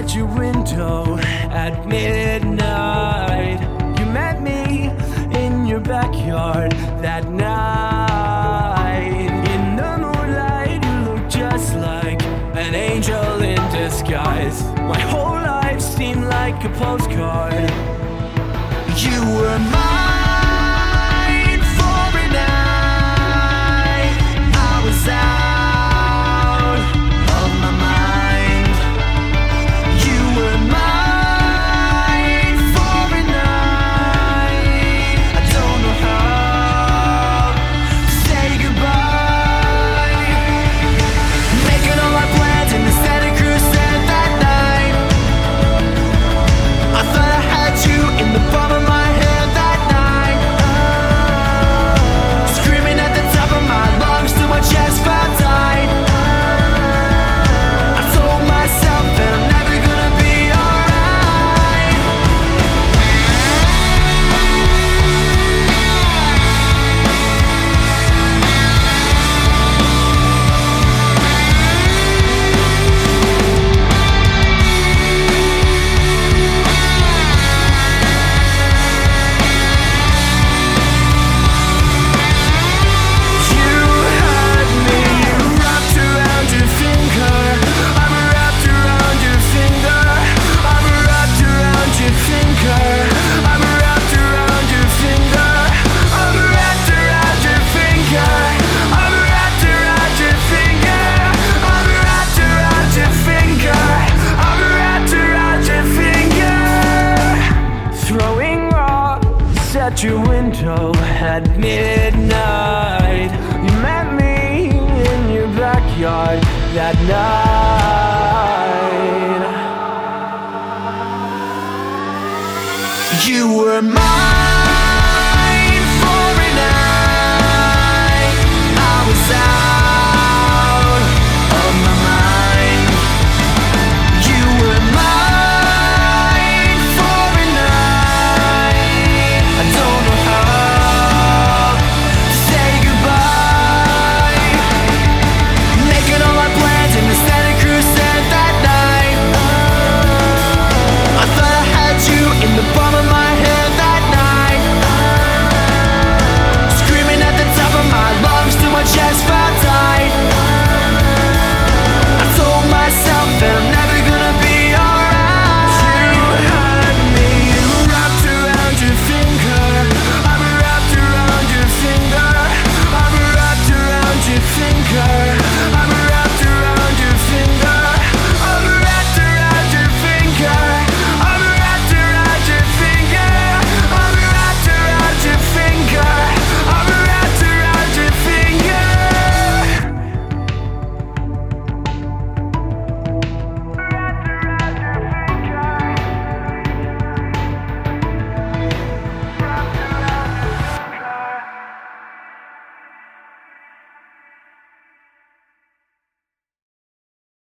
at your window at midnight. You met me in your backyard that night. In the moonlight, you look just like an angel in disguise. My whole life seemed like a postcard. You were mine for a night. I was out of my mind. You were mine for a night. I don't know how to say goodbye. Making all our plans in the Santa Cruz that night. I thought I had you in the palm of my hand that night. Screaming at the top of my lungs till my chest felt tight. I told myself that I'm never gonna be alright. You had me wrapped around your finger. I'm wrapped around your finger. I'm wrapped around your finger. I'm wrapped around your finger. I'm wrapped around your finger. I'm wrapped around your finger. I'm wrapped around your finger. I'm wrapped around your finger. Throwing rocks at your window at midnight. You met me in your backyard that night. You were mine.